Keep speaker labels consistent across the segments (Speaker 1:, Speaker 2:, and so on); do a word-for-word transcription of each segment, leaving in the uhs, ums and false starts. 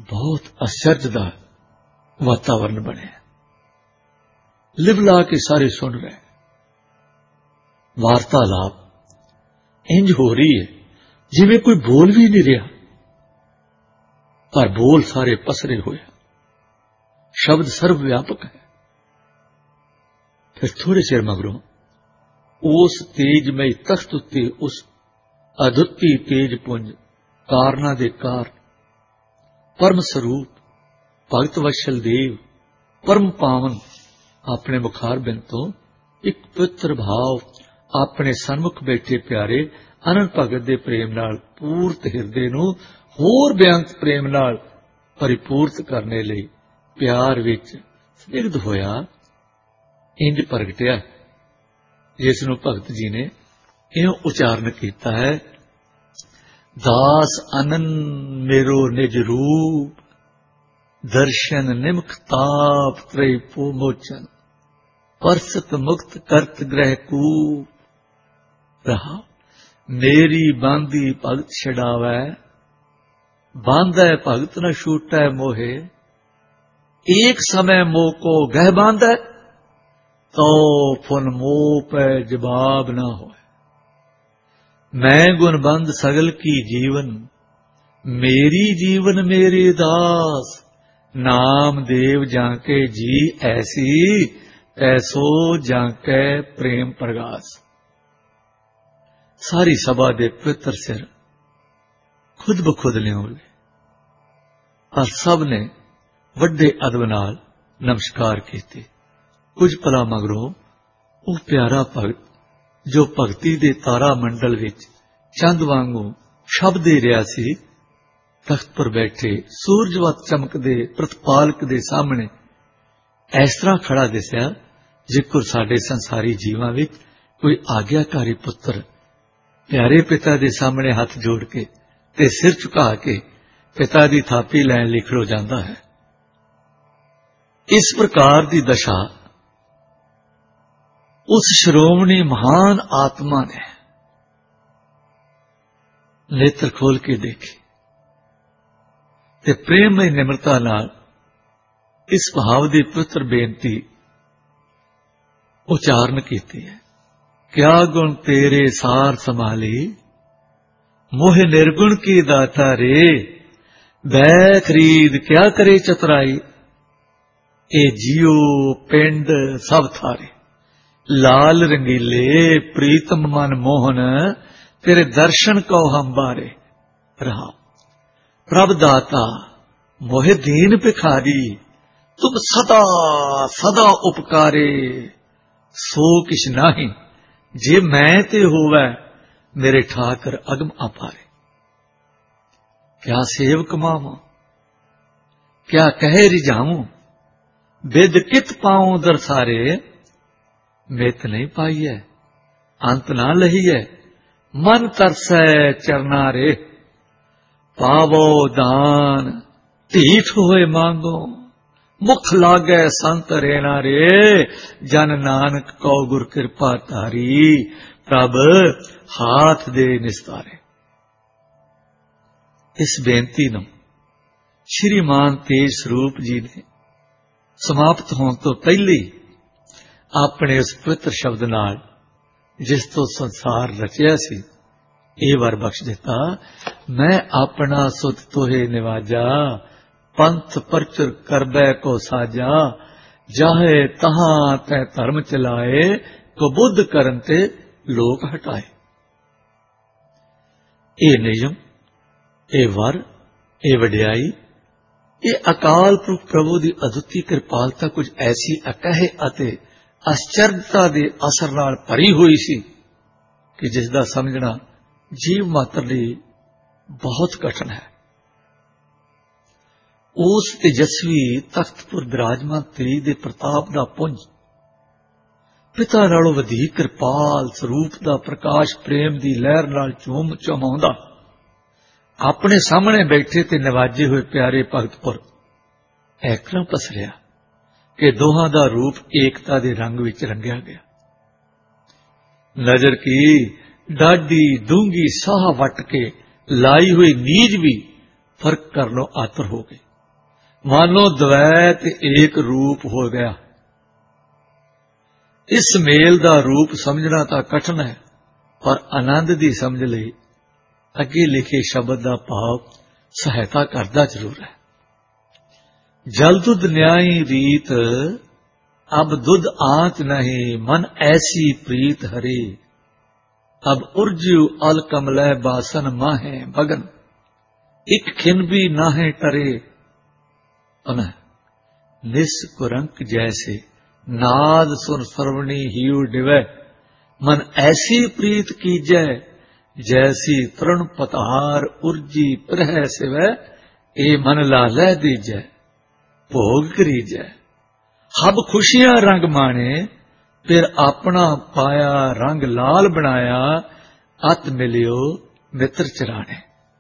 Speaker 1: बहुत आश्चर्य का वातावरण बने, लिवला के सारे सुन रहे। वार्तालाप इंज हो रही है जिवें कोई बोल भी नहीं रहा, पर बोल सारे पसरे हुए, शब्द सर्वव्यापक है। फिर थोड़े चिर मगरों उस तेजमय तख्त उत्ते उस अद्वितीय तेज पुंज कारणा दे कार परम स्वरूप भगत वत्सल देव परम पावन अपने मुखार बिंद तो एक पवित्र भाव अपने सन्मुख बैठे प्यारे अनंत भगत दे प्रेम नाल पूर्त हिरदे नूं होर बेअंत प्रेम नाल परिपूर्त करने लई प्यार विच स्निग्ध होया इंज प्रगटिया, जिसनूं भगत जी ने इउं उचारण कीता है। दास आनंद मेरो निज रूप, दर्शन निमख ताप त्रय पो मोचन, परसत मुक्त करत ग्रह कूप। रहा मेरी बांदी भगत छड़ावै, बांधै भगत न छूटै मोहे। एक समय मोह को गह बांधै, तो फुन मोह पै जवाब न होए। मैं गुणबंद सगल की जीवन, मेरी जीवन मेरे दास। नाम देव जाके जी ऐसी, ऐसो जाके प्रेम प्रगास। सारी सभा दे पवित्र सिर खुद ब खुद लियोले, पर सब ने वड्डे अदब नाल नमस्कार कीते। कुछ पला मगरों वो प्यारा भगत जो भगती दे तारा मंडल विच चंद वांगू शब्दे रहा सी, तख्त पर बैठे सूरजवत चमकदे प्रतिपालक दे सामने इस तरह खड़ा दिसया जिकुर साडे संसारी जीवां विच कोई आग्याकारी पुत्र प्यारे पिता दे सामने हाथ जोड़ के ते सिर झुका के पिता दी थापी लैण लई खड़ो जांदा है। इस प्रकार दी दशा उस श्रोमणी महान आत्मा ने नेत्र खोल के देखी ते प्रेममय निम्रता नाल इस भाव दी पवित्र बेनती उचारण कीती है। क्या गुण तेरे सार संभाली, मोह निर्गुण की दाता रे। बै खरीद क्या करे चतुराई, ए जियो पिंड सब थारे। लाल रंगीले प्रीतम मन मोहन, तेरे दर्शन को हम बारे। रहा प्रभ दाता मोहे दीन भिखारी, तुम सदा सदा उपकारे। सो किश नाही जे मैं ते होवै, मेरे ठाकर अगम अपारे। क्या सेव कमावां, क्या कहे रिझाऊं, बिद कित पाऊं दरसारे। मित नहीं पाई है अंत ना लही है, मन तरसै चरना रे। पावो दान ढीठ होए मांगो, मुख लागे संत रेना रे। जन नानक को गुर कृपा तारी, प्रभ हाथ दे निस्तारे। इस बेनती नूं श्रीमान तेज स्वरूप जी ने समाप्त होने तो पहले अपने उस पवित्र शब्द नाल जिस तो संसार रचिया सी ये वर बख्श दिता। मैं अपना सुत तोहे निवाजा, पंथ परचुर करबै को साजा। जाहे तहां तै धर्म चलाए, को बुद्ध करन ते लोक हटाए। ए नियम, ए वर, ए वड्याई, ये अकाल पुरख प्रभु दी अद्वितीय कृपालता कुछ ऐसी अकहे अते आश्चर्यता दे असर नाल भरी हुई सी कि जिसदा समझना जीव मात्र लई बहुत कठिन है। उस तेजस्वी तख्त पर विराजमान तेज दे प्रताप दा पुंज, पिता नालों वधिक कृपाल स्वरूप दा प्रकाश प्रेम दी लहर नाल चूम चुमाउंदा अपने सामने बैठे ते नवाजे हुए प्यारे भगत पर ऐकड़ा पसरिया कि दोहां दा रूप एकता दे रंग विच रंगिया गया। नजर की डाडी डूंगी साह वट के लाई हुई नीज भी फर्क कर लो आतर हो गई। ਮਾਨੋ ਦਵੈਤ ਏਕ ਰੂਪ ਹੋ ਗਿਆ। ਇਸ ਮੇਲ ਦਾ ਰੂਪ ਸਮਝਣਾ ਤਾਂ ਕਠਿਨ ਹੈ, ਪਰ ਆਨੰਦ ਦੀ ਸਮਝ ਲਈ ਅੱਗੇ ਲਿਖੇ ਸ਼ਬਦ ਦਾ ਭਾਵ ਸਹਾਇਤਾ ਕਰਦਾ ਜ਼ਰੂਰ ਹੈ। ਜਲ ਦੁੱਧ ਨਿਆਈ ਰੀਤ, ਅਬ ਦੁੱਧ ਆਂਚ ਨਹੀਂ, ਮਨ ਐਸੀ ਪ੍ਰੀਤ ਹਰੇ। ਅਬ ਉਰਜੂ ਅਲ ਕਮਲੈ ਬਾਸਨ ਮਾਹੇ ਬਗਨ, ਇਕ ਖਿਨ ਵੀ ਨਾਹੇ ਟਰੇ। ਅਨਹ ਨਿਸ ਕੁਰੰਕ ਜੈਸੇ, ਨਾਦ ਸੁਨ ਸਰਵਣੀ ਹੀਉ ਡਿਵੈ। ਮਨ ਐਸੀ ਪ੍ਰੀਤ ਕੀਜੈ, ਜੈਸੀ ਤ੍ਰਣ ਪਤਾਰ ਉਰਜੀ ਪ੍ਰਹਿ ਸਿਵੈ। ਇਹ ਮਨ ਲਾਲੈ ਦੀਜੈ, ਭੋਗ ਕਰੀਜੈ। ਹਬ ਖੁਸ਼ੀਆਂ ਰੰਗ ਮਾਣੇ, ਫਿਰ ਆਪਣਾ ਪਾਇਆ ਰੰਗ ਲਾਲ ਬਣਾਇਆ। ਅਤ ਮਿਲਿਓ ਮਿੱਤਰ ਚਰਾਣੇ।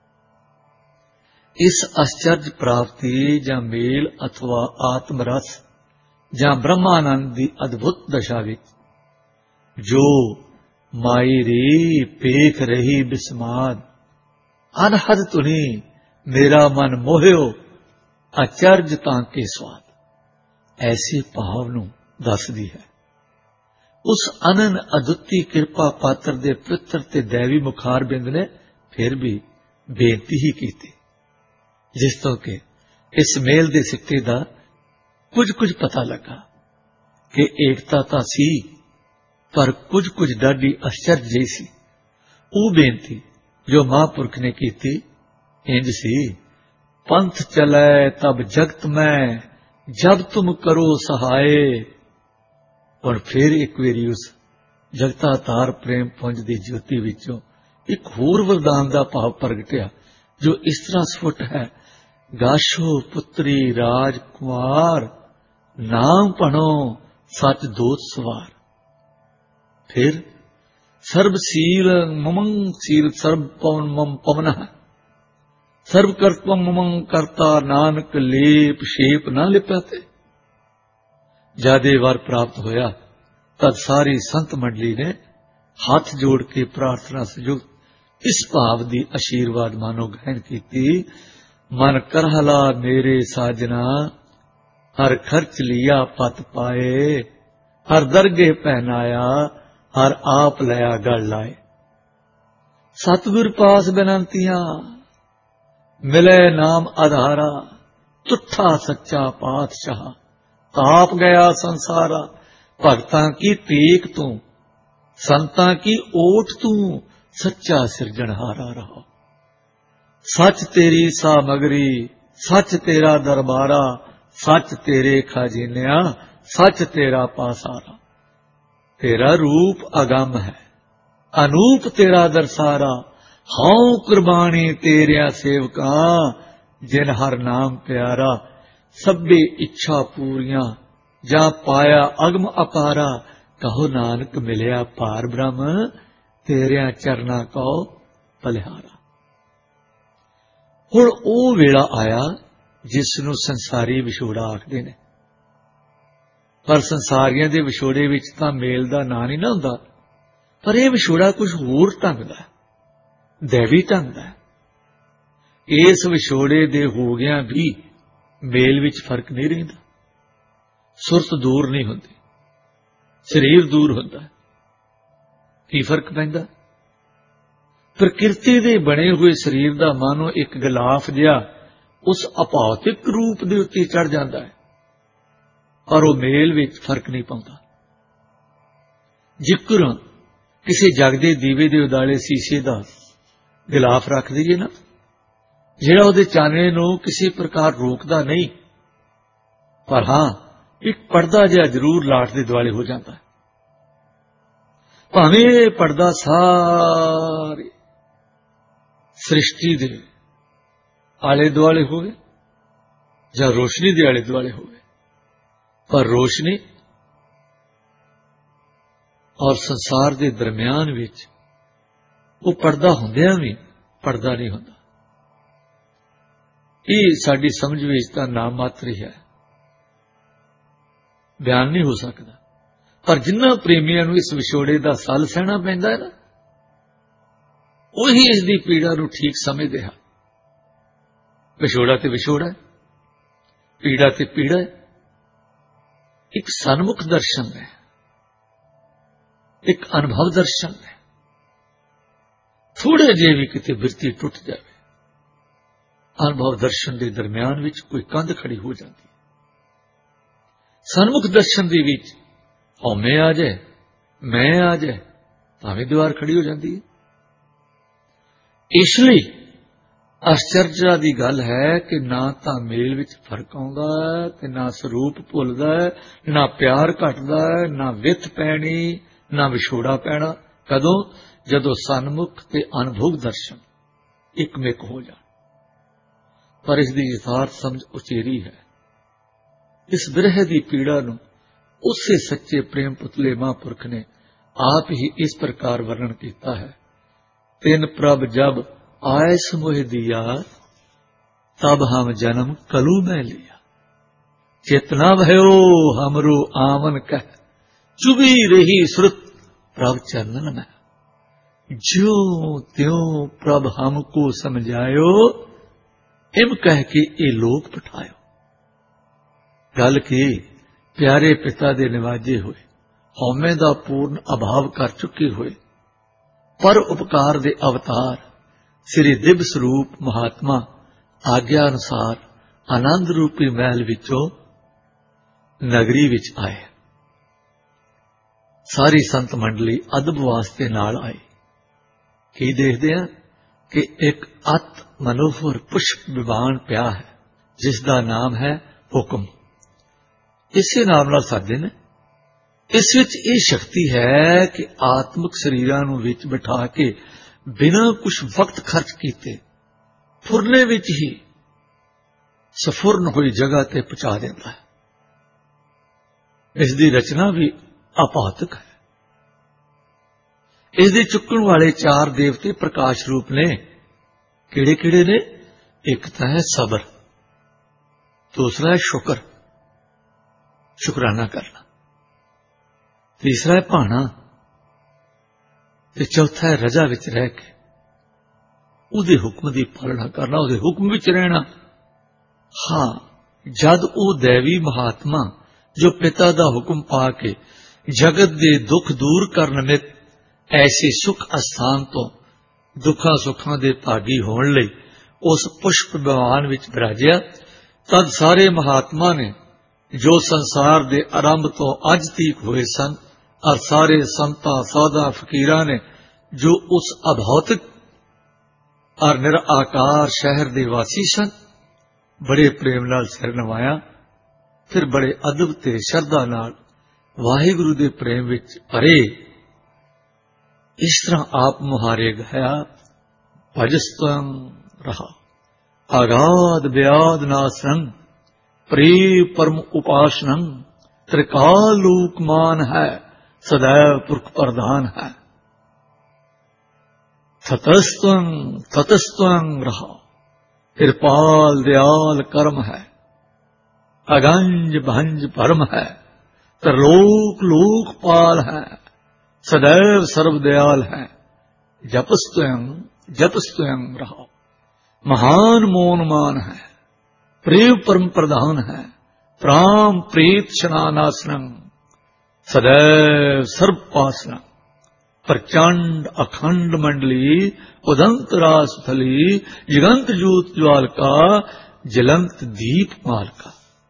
Speaker 1: ਇਸ ਅਸਚਰਜ ਪ੍ਰਾਪਤੀ ਜਾਂ ਮੇਲ ਅਥਵਾ ਆਤਮ ਰਸ ਜਾਂ ਬ੍ਰਹਮਾਨੰਦ ਦੀ ਅਦਭੁਤ ਦਸ਼ਾ ਵਿੱਚ ਜੋ ਮਾਈ ਰੀ ਪੇਖ ਰਹੀ ਬਿਸਮਾਦ, ਅਨਹਦ ਧੁਨੀ ਮੇਰਾ ਮਨ ਮੋਹਿਓ, ਅਚਰਜ ਤਾਂ ਕੇ ਸਵਾਦ। ਐਸੇ ਭਾਵ ਨੂੰ ਦੱਸਦੀ ਹੈ। ਉਸ ਅਨੰਨ ਅਦੁੱਤੀ ਕਿਰਪਾ ਪਾਤਰ ਦੇ ਪਵਿੱਤਰ ਤੇ ਦੈਵੀ ਮੁਖਾਰ ਬਿੰਦ ਨੇ ਫਿਰ ਵੀ ਬੇਨਤੀ ਹੀ ਕੀਤੀ, ਜਿਸ ਤੋਂ ਕਿ ਇਸ ਮੇਲ ਦੇ ਸਿੱਟੇ ਦਾ ਕੁਝ ਕੁਝ ਪਤਾ ਲੱਗਾ ਕਿ ਏਕਤਾ ਤਾਂ ਸੀ, ਪਰ ਕੁਝ ਕੁਝ ਡਾਢੀ ਅਸਚਰਜ ਜਿਹੀ ਸੀ। ਉਹ ਬੇਨਤੀ ਜੋ ਮਹਾਂਪੁਰਖ ਨੇ ਕੀਤੀ ਇੰਜ ਸੀ, ਪੰਥ ਚਲੈ ਤਬ ਜਗਤ ਮੈਂ, ਜਬ ਤੁਮ ਕਰੋ ਸਹਾਏ। ਹੁਣ ਫਿਰ ਇੱਕ ਵਾਰੀ ਉਸ ਜਗਤਾਤਾਰ ਪ੍ਰੇਮ ਪੁੰਜ ਦੀ ਜੋਤੀ ਵਿੱਚੋਂ ਇੱਕ ਹੋਰ ਵਰਦਾਨ ਦਾ ਭਾਵ ਪ੍ਰਗਟਿਆ, ਜੋ ਇਸ ਤਰ੍ਹਾਂ ਸਫੁੱਟ ਹੈ। ਗਾਸ਼ੋ ਪੁੱਤਰੀ ਰਾਜ ਕੁਮਾਰ, ਨਾਮ ਭਣੋ ਸਚ ਦੋਤ ਸਵਾਰ। ਫਿਰ ਸਰਬ ਸੀਲ ਮਮੰ ਸੀਲ ਸਰਬ ਪਵਨ ਮਮ ਪਵਨ, ਸਰਬ ਕਰਤਵ ਮਮੰ ਕਰਤਾ, ਨਾਨਕ ਲੇਪ ਸ਼ੇਪ ਨਾ ਲਿਪਿਆ ਤੇ। ਜਾਦੇ ਵਰ ਪ੍ਰਾਪਤ ਹੋਇਆ ਤਦ ਸਾਰੀ ਸੰਤ ਮੰਡਲੀ ਨੇ ਹੱਥ ਜੋੜ ਕੇ ਪ੍ਰਾਰਥਨਾ ਸੰਯੁਕਤ ਇਸ ਭਾਵ ਦੀ ਆਸ਼ੀਰਵਾਦ ਮਾਨੋ ਗ੍ਰਹਿਣ ਕੀਤੀ। ਮਨ ਕਰਹਲਾ ਮੇਰੇ ਸਾਜਨਾ, ਹਰ ਖਰਚ ਲਿਆ ਪਤ ਪਾਏ। ਹਰ ਦਰਗੇ ਪਹਿਨਾਇਆ, ਹਰ ਆਪ ਲਿਆ ਗਲ ਲਾਏ। ਸਤਿਗੁਰ ਪਾਸ ਬੇਨੰਤੀਆਂ, ਮਿਲੇ ਨਾਮ ਆਧਾਰਾ। ਤੁਠਾ ਸੱਚਾ ਪਾਤਸ਼ਾਹ, ਤਾਪ ਗਿਆ ਸੰਸਾਰਾ। ਭਗਤਾਂ ਕੀ ਟੇਕ ਤੂੰ, ਸੰਤਾਂ ਕੀ ਓਟ ਤੂੰ, ਸੱਚਾ ਸਿਰਜਣਹਾਰਾ ਰਹਾ। ਸੱਚ ਤੇਰੀ ਸਾਮਗਰੀ, ਸੱਚ ਤੇਰਾ ਦਰਬਾਰਾ। ਸੱਚ ਤੇਰੇ ਖਜ਼ਾਨਿਆਂ, ਸੱਚ ਤੇਰਾ ਪਾਸਾਰਾ। ਤੇਰਾ ਰੂਪ ਅਗੰਮ ਹੈ, ਅਨੂਪ ਤੇਰਾ ਦਰਸਾਰਾ। ਹਉ ਕੁਰਬਾਨੀ ਤੇਰਿਆਂ ਸੇਵਕਾਂ, ਜਿਨ ਹਰ ਨਾਮ ਪਿਆਰਾ। ਸਭੇ ਇੱਛਾ ਪੂਰੀਆਂ, ਜਾਂ ਪਾਇਆ ਅਗਮ ਅਪਾਰਾ। ਕਹੋ ਨਾਨਕ ਮਿਲਿਆ ਪਾਰ ਬ੍ਰਹਮ, ਤੇਰਿਆਂ ਚਰਨਾਂ ਕਉ ਬਲਿਹਾਰਾ। ਹੁਣ ਉਹ ਵੇਲਾ ਆਇਆ ਜਿਸ ਨੂੰ ਸੰਸਾਰੀ ਵਿਛੋੜਾ ਆਖਦੇ ਨੇ, ਪਰ ਸੰਸਾਰੀਆਂ ਦੇ ਵਿਛੋੜੇ ਵਿੱਚ ਤਾਂ ਮੇਲ ਦਾ ਨਾਂ ਨਹੀਂ ਨਾ ਹੁੰਦਾ। ਪਰ ਇਹ ਵਿਛੋੜਾ ਕੁਝ ਹੋਰ ਢੰਗ ਦਾ, ਦੈਵੀ ਢੰਗ ਦਾ। ਇਸ ਵਿਛੋੜੇ ਦੇ ਹੋ ਗਿਆਂ ਵੀ ਮੇਲ ਵਿੱਚ ਫਰਕ ਨਹੀਂ ਰਹਿੰਦਾ। ਸੁਰਤ ਦੂਰ ਨਹੀਂ ਹੁੰਦੀ, ਸਰੀਰ ਦੂਰ ਹੁੰਦਾ। ਕੀ ਫਰਕ ਪੈਂਦਾ? ਪ੍ਰਕਿਰਤੀ ਦੇ ਬਣੇ ਹੋਏ ਸਰੀਰ ਦਾ ਮਾਨੋ ਇੱਕ ਗਲਾਫ ਜਿਹਾ ਉਸ ਅਭੌਤਿਕ ਰੂਪ ਦੇ ਉੱਤੇ ਚੜ ਜਾਂਦਾ ਹੈ, ਪਰ ਉਹ ਮੇਲ ਵਿੱਚ ਫਰਕ ਨਹੀਂ ਪਾਉਂਦਾ। ਜਿਕਰ ਕਿਸੇ ਜਗਦੇ ਦੀਵੇ ਦੇ ਉਦਾਲੇ ਸ਼ੀਸ਼ੇ ਦਾ ਗਿਲਾਫ ਰੱਖ ਦਈਏ ਨਾ, ਜਿਹੜਾ ਉਹਦੇ ਚਾਨਣੇ ਨੂੰ ਕਿਸੇ ਪ੍ਰਕਾਰ ਰੋਕਦਾ ਨਹੀਂ, ਪਰ ਹਾਂ ਇੱਕ ਪਰਦਾ ਜਿਹਾ ਜ਼ਰੂਰ ਲਾਟ ਦੇ ਦੁਆਲੇ ਹੋ ਜਾਂਦਾ ਹੈ। ਭਾਵੇਂ ਇਹ ਪਰਦਾ ਸਾਰੀ ਸ੍ਰਿਸ਼ਟੀ ਦੇ ਆਲੇ ਦੁਆਲੇ ਹੋਵੇ ਜਾਂ ਰੋਸ਼ਨੀ ਦੇ ਆਲੇ ਦੁਆਲੇ ਹੋਵੇ, ਪਰ ਰੋਸ਼ਨੀ ਔਰ ਸੰਸਾਰ ਦੇ ਦਰਮਿਆਨ ਵਿੱਚ ਉਹ ਪਰਦਾ ਹੁੰਦਿਆਂ ਵੀ ਪਰਦਾ ਨਹੀਂ ਹੁੰਦਾ। ਇਹ ਸਾਡੀ ਸਮਝ ਵਿੱਚ ਤਾਂ ਨਾਮ ਮਾਤਰ ਹੀ ਹੈ, ਬਿਆਨ ਨਹੀਂ ਹੋ ਸਕਦਾ। ਪਰ ਜਿਨ੍ਹਾਂ ਪ੍ਰੇਮੀਆਂ ਨੂੰ ਇਸ ਵਿਛੋੜੇ ਦਾ ਸੱਲ ਸਹਿਣਾ ਪੈਂਦਾ ਹੈ ਨਾ, ਉਹੀ ਇਸ ਦੀ ਪੀੜਾ ਨੂੰ ਠੀਕ ਸਮਝਦੇ ਹਨ। ਵਿਛੋੜਾ ਤੇ ਵਿਛੋੜਾ, ਪੀੜਾ ਤੇ ਪੀੜਾ ਹੈ। ਇੱਕ ਸਨਮੁਖ ਦਰਸ਼ਨ ਹੈ, ਇੱਕ ਅਨੁਭਵ ਦਰਸ਼ਨ ਹੈ। ਥੋੜੇ ਜਿਹੇ ਵੀ ਕਿਤੇ ਬਿਰਤੀ ਟੁੱਟ ਜਾਵੇ, ਅਨੁਭਵ ਦਰਸ਼ਨ ਦੇ ਦਰਮਿਆਨ ਵਿੱਚ ਕੋਈ ਕੰਧ ਖੜੀ ਹੋ ਜਾਂਦੀ ਹੈ। ਸਨਮੁਖ ਦਰਸ਼ਨ ਦੇ ਵਿੱਚ ਹਉਮੈ ਆ ਜਾਏ, ਮੈਂ ਆ ਜਾਏ, ਭਾਵੇਂ ਦੀਵਾਰ ਖੜੀ ਹੋ ਜਾਂਦੀ ਹੈ। ਇਸ ਲਈ ਆਸ਼ਚਰਜ ਦੀ ਗੱਲ ਹੈ ਕਿ ਨਾ ਤਾਂ ਮੇਲ ਵਿੱਚ ਫਰਕ ਆਉਂਦਾ ਹੈ ਤੇ ਨਾ ਸਰੂਪ ਭੁੱਲਦਾ ਹੈ, ਨਾ ਪਿਆਰ ਘਟਦਾ ਹੈ, ਨਾ ਵਿੱਥ ਪੈਣੀ, ਨਾ ਵਿਛੋੜਾ ਪੈਣਾ। ਕਦੋਂ? ਜਦੋਂ ਸਨਮੁਖ ਤੇ ਅਨੁਭਵ ਦਰਸ਼ਨ ਇੱਕਮਿਕ ਹੋ ਜਾਣ। ਪਰ ਇਸ ਦੀ ਯਥਾਰਥ ਸਮਝ ਉਚੇਰੀ ਹੈ। ਇਸ ਬਿਰਹ ਦੀ ਪੀੜਾ ਨੂੰ ਉਸੇ ਸੱਚੇ ਪ੍ਰੇਮ ਪੁਤਲੇ ਮਹਾਂਪੁਰਖ ਨੇ ਆਪ ਹੀ ਇਸ ਪ੍ਰਕਾਰ ਵਰਣਨ ਕੀਤਾ ਹੈ। ਤਿਨ ਪ੍ਰਭ ਜਬ आय समोह दिया तब हम जन्म कलू में लिया, चेतना भयो हमरो आमन कह चुभी रही श्रुत प्रभ चरणन में, ज्यों त्यों प्रभ हमको समझायो इम कह के ये लोक पठायो। गल की प्यारे पिता दे निवाजे हुए, हौमे दा पूर्ण अभाव कर चुके हुए, पर उपकार दे अवतार श्री दिव्य स्वरूप महात्मा आग्या अनुसार आनंद रूपी महल विचों नगरी विच आए। सारी संत मंडली अदब वास्ते नाल आई। की देखते हैं कि एक अत मनोहर पुष्प विमान पिया है, जिसका नाम है हुक्म। इसे नाम नाल साधे ने। इस विच ये शक्ति है कि आत्मक शरीरां नूं विच बिठा के बिना कुछ वक्त खर्च किए फुरने विच ही सफुरन हुई जगह ते पहुंचा देता है। इसकी रचना भी अभौतिक है। इसके चुकण वाले चार देवते प्रकाश रूप ने। किड़े किड़े ने? एक तो है सबर, दूसरा है शुक्र, शुकराना करना, तीसरा है भाना, ते चौथा है रजा विच रह के उहदे हुक्म की पालना करना, उहदे हुक्म विच रहना। हाँ, जद वो दैवी महात्मा जो पिता दा हुक्म पा के जगत दे दुख दूर करन निमित ऐसे सुख अस्थान तो दुखा सुखा दे भागी होण लई उस पुष्प विमान विच विराजिया, तद सारे महात्मा ने जो संसार दे आरंभ तो अज तक हुए सन और सारे संता साधा फकीरां ने जो उस अभौतिक और निराकार शहर दे वासी सन, बड़े प्रेम नाल सिर नवाया। फिर बड़े अदब ते श्रद्धा नाल वाहिगुरु दे प्रेम विच भरे इस तरह आप मुहारे गाया। भजस्तं रहा आगाध व्याध नासनं प्रे परम उपासनं, त्रिकाल लोकमान है सदैव पुरख प्रधान है। ततस्त्वं ततस्त्वं रहा कृपाल दयाल कर्म है, अगंज भंज परम है, त्रिलोक लोकपाल है, सदैव सर्वदयाल है। जपस्त्वं जपस्त्वं रहा महान मौनमान है, प्रेम परम प्रधान है, प्राम प्रेत शनानासनं, सदैव सर्वपासना। प्रचंड अखंड मंडली उदंत रासथली जिगंत जूत ज्वाल का जलंत दीप माल का।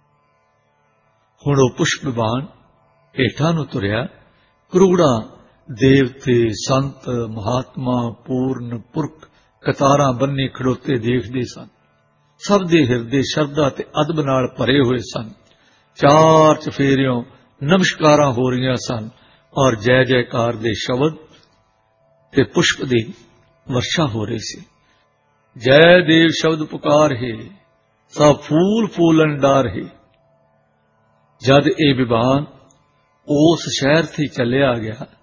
Speaker 1: हुण पुष्प विमान हेठा नूं तुरिया। करोड़ा देवते संत महात्मा पूर्ण पुरख कतारां बन्नी खड़ोते देखदे सन। सब दे हिरदे शरधा ते अदब नाल भरे हुए सन। चार चफेरियों नमस्कारां हो रही सन और जय जयकार दे शब्द ते पुष्प दी वर्षा हो रही सी। जय देव शब्द पुकार है, सब फूल फूलन डार है। जद ए विमान उस शहर थी चलिया गया